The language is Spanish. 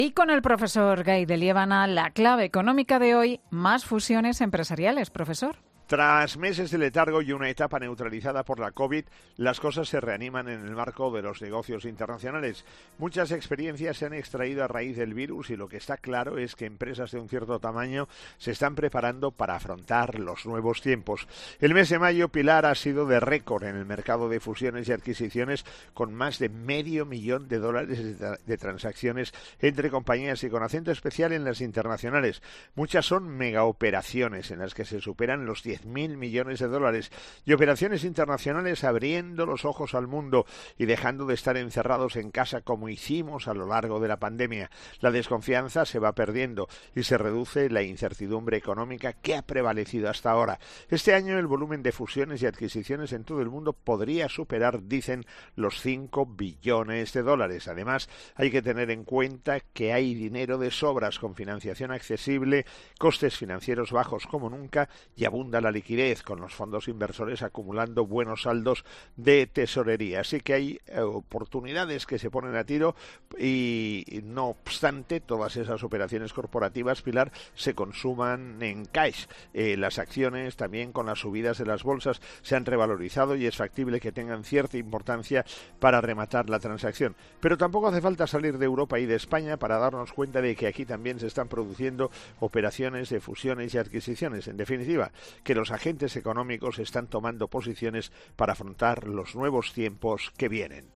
Y con el profesor Gay de Liébana, la clave económica de hoy, más fusiones empresariales, profesor. Tras meses de letargo y una etapa neutralizada por la COVID, las cosas se reaniman en el marco de los negocios internacionales. Muchas experiencias se han extraído a raíz del virus y lo que está claro es que empresas de un cierto tamaño se están preparando para afrontar los nuevos tiempos. El mes de mayo, Pilar, ha sido de récord en el mercado de fusiones y adquisiciones, con más de $500 millones de transacciones entre compañías y con acento especial en las internacionales. Muchas son megaoperaciones en las que se superan los $10.000 millones y operaciones internacionales abriendo los ojos al mundo y dejando de estar encerrados en casa como hicimos a lo largo de la pandemia. La desconfianza se va perdiendo y se reduce la incertidumbre económica que ha prevalecido hasta ahora. Este año el volumen de fusiones y adquisiciones en todo el mundo podría superar, dicen, los $5 billones. Además, hay que tener en cuenta que hay dinero de sobras con financiación accesible, costes financieros bajos como nunca y abunda la liquidez, con los fondos inversores acumulando buenos saldos de tesorería. Así que hay oportunidades que se ponen a tiro y no obstante todas esas operaciones corporativas, Pilar, se consuman en cash. Las acciones también, con las subidas de las bolsas, se han revalorizado y es factible que tengan cierta importancia para rematar la transacción. Pero tampoco hace falta salir de Europa y de España para darnos cuenta de que aquí también se están produciendo operaciones de fusiones y adquisiciones. En definitiva, que los agentes económicos están tomando posiciones para afrontar los nuevos tiempos que vienen.